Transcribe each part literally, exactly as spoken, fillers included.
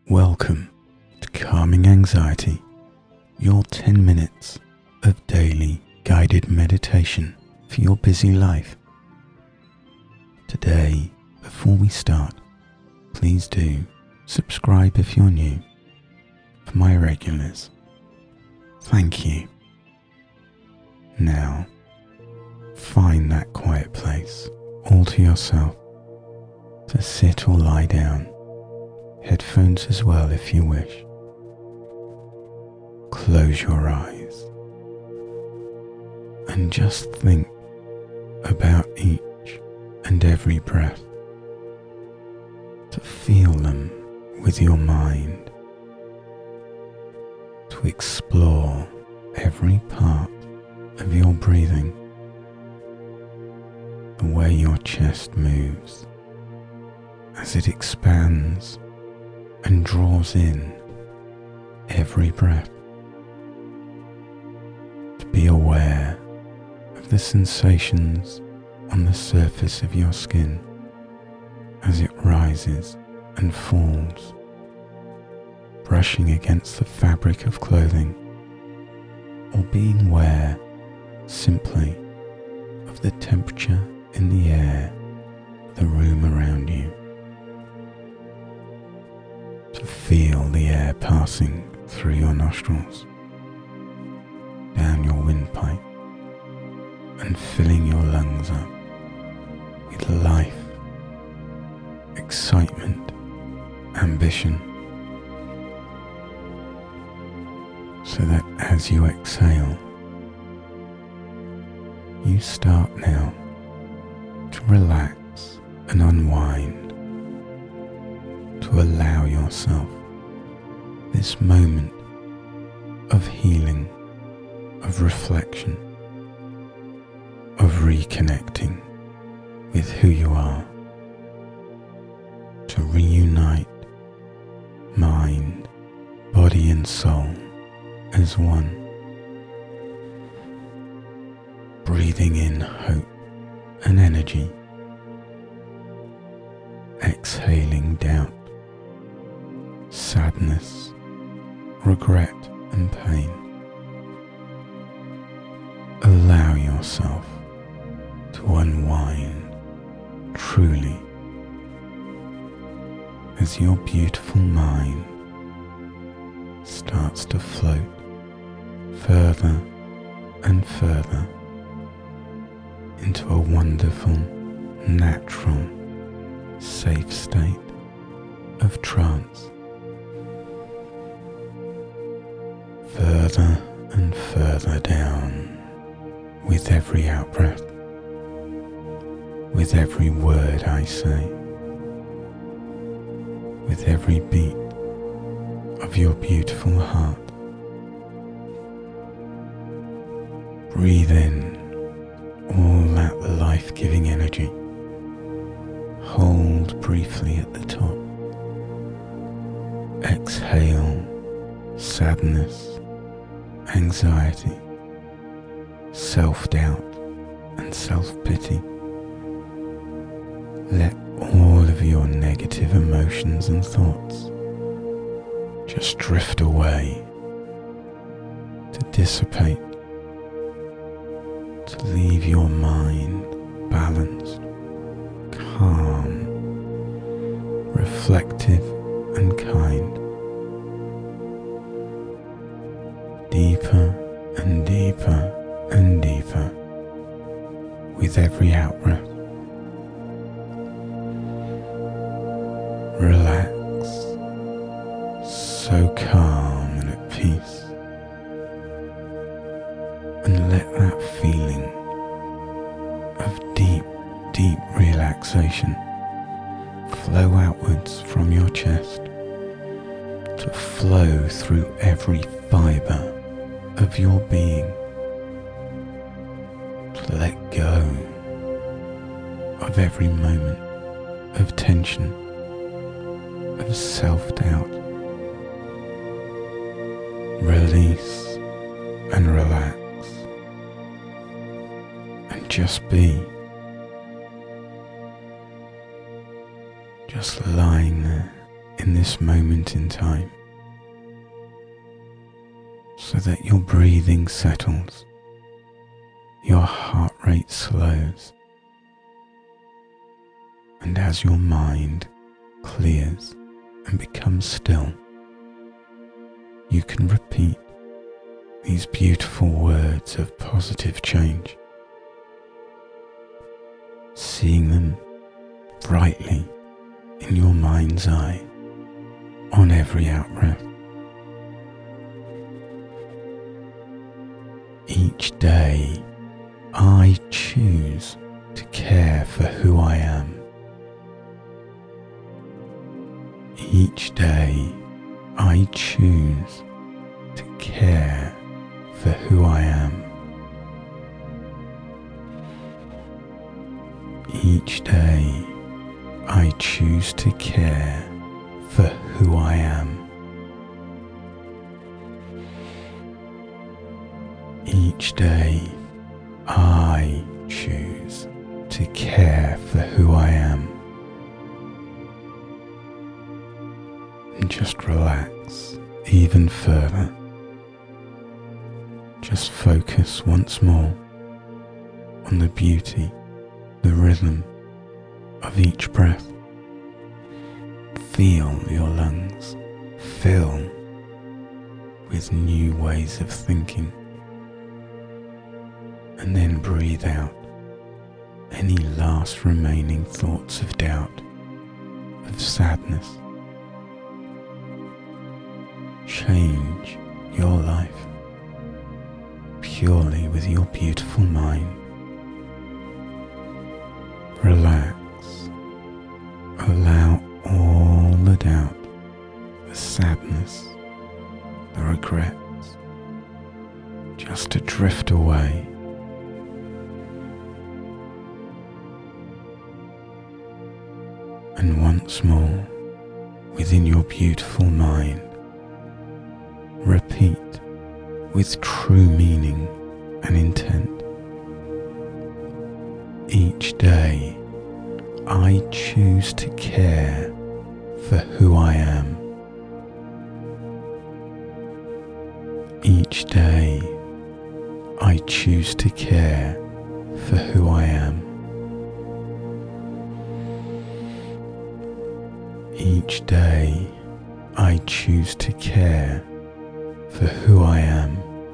Welcome to Calming Anxiety, your ten minutes of daily guided meditation for your busy life. Today, before we start, please do subscribe if you're new. For my regulars, thank you. Now, find that quiet place all to yourself to sit or lie down. Headphones as well if you wish. Close your eyes and just think about each and every breath. To feel them with your mind. To explore every part of your breathing. The way your chest moves as it expands and draws in every breath. To be aware of the sensations on the surface of your skin as it rises and falls, brushing against the fabric of clothing, or being aware simply of the temperature in the air, the room around you. To feel the air passing through your nostrils, down your windpipe, and filling your lungs up with life, excitement, ambition, so that as you exhale, you start now to relax and unwind, to allow yourself this moment of healing, of reflection, of reconnecting with who you are, to reunite mind, body and soul as one, breathing in hope and energy, exhaling doubt, sadness, regret and pain. Allow yourself to unwind truly as your beautiful mind starts to float further and further into a wonderful, natural, safe state of trance. Further and further down with every out-breath, with every word I say, with every beat of your beautiful heart. Breathe in all that life-giving energy. Hold briefly at the top. Exhale sadness, anxiety, self-doubt and self-pity. Let all of your negative emotions and thoughts just drift away, to dissipate, to leave your mind balanced, calm, reflective and kind. Deeper and deeper and deeper with every out-breath. Relax, so calm and at peace, and let that feeling of deep, deep relaxation flow outwards from your chest, to flow through every fibre of your being, to let go of every moment of tension, of self-doubt. Release and relax, and just be, just lying there in this moment in time, so that your breathing settles, your heart rate slows, and as your mind clears and becomes still, you can repeat these beautiful words of positive change, seeing them brightly in your mind's eye on every out-breath. Each day, I choose to care for who I am. Each day, I choose to care for who I am. Each day, I choose to care for who I am. Each day, I choose to care for who I am. And just relax even further. Just focus once more on the beauty, the rhythm of each breath. Feel your lungs fill with new ways of thinking, and then breathe out any last remaining thoughts of doubt, of sadness. Change your life purely with your beautiful mind. Relax. Allow all the doubt, the sadness, the regrets just to drift away. And once more, within your beautiful mind, repeat with true meaning and intent. Each day, I choose to care for who I am. Each day, I choose to care for who I am. Each day, I choose to care for who I am.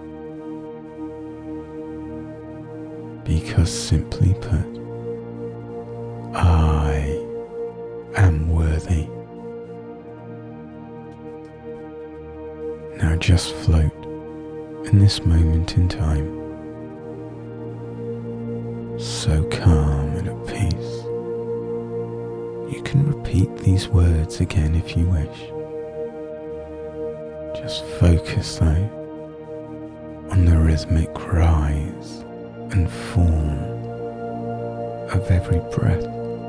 Because simply put, I am worthy. Now just float in this moment in time, so calm and at peace. You can repeat these words again if you wish. Just focus though on the rhythmic rise and fall of every breath.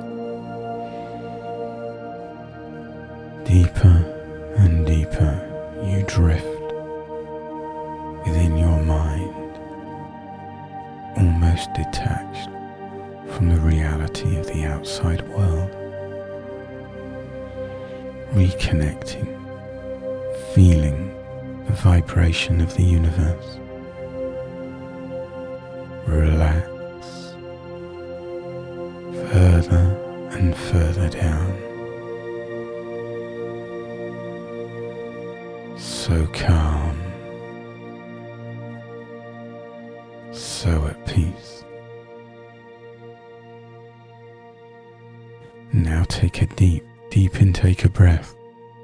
Deeper and deeper you drift within your mind, almost detached from the reality of the outside world. Reconnecting, feeling the vibration of the universe. Relax further and further down. So calm, so at peace. Now take a deep, deep intake of breath.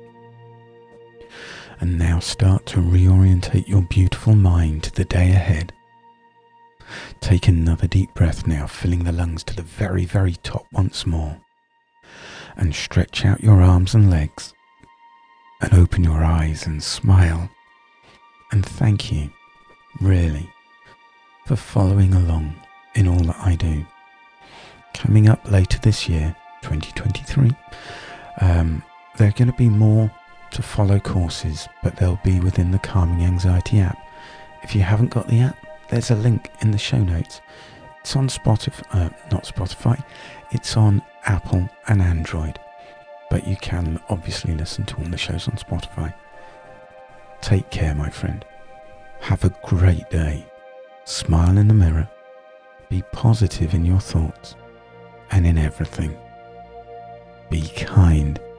And now start to reorientate your beautiful mind to the day ahead. Take another deep breath now, filling the lungs to the very, very top once more. And stretch out your arms and legs. And open your eyes and smile. And thank you, really, for following along in all that I do. Coming up later this year, twenty twenty-three, um, there are going to be more to follow courses, but they'll be within the Calming Anxiety app. If you haven't got the app, there's a link in the show notes. It's on Spotify, uh, not Spotify, it's on Apple and Android. but you can obviously listen to all the shows on Spotify. Take care, my friend. Have a great day. Smile in the mirror. Be positive in your thoughts and in everything. Be kind